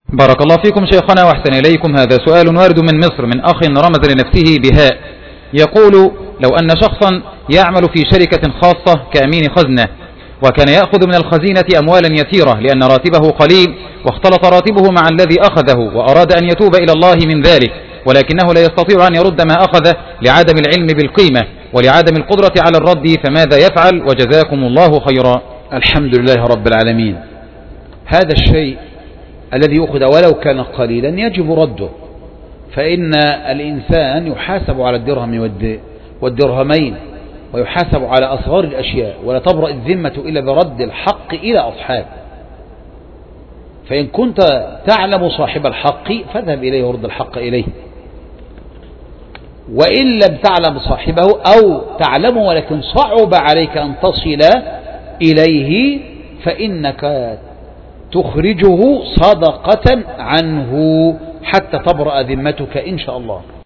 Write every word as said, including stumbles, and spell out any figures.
بارك الله فيكم شيخنا وأحسن إليكم. هذا سؤال وارد من مصر من أخ رمز لنفسه بهاء، يقول: لو أن شخصا يعمل في شركة خاصة كأمين خزنة، وكان يأخذ من الخزينة أموالا يسيرة لأن راتبه قليل، واختلط راتبه مع الذي أخذه وأراد أن يتوب إلى الله من ذلك، ولكنه لا يستطيع أن يرد ما أخذ لعدم العلم بالقيمة ولعدم القدرة على الرد، فماذا يفعل؟ وجزاكم الله خيرا. الحمد لله رب العالمين. هذا الشيء الذي أخذ ولو كان قليلا يجب رده، فإن الإنسان يحاسب على الدرهم والدرهمين ويحاسب على أصغر الأشياء، ولا تبرأ الذمة إلا برد الحق إلى أصحابه. فإن كنت تعلم صاحب الحق فاذهب إليه ورد الحق إليه، وإن لم تعلم صاحبه أو تعلمه ولكن صعب عليك أن تصل إليه فإنك تخرجه صدقة عنه حتى تبرأ ذمتك إن شاء الله.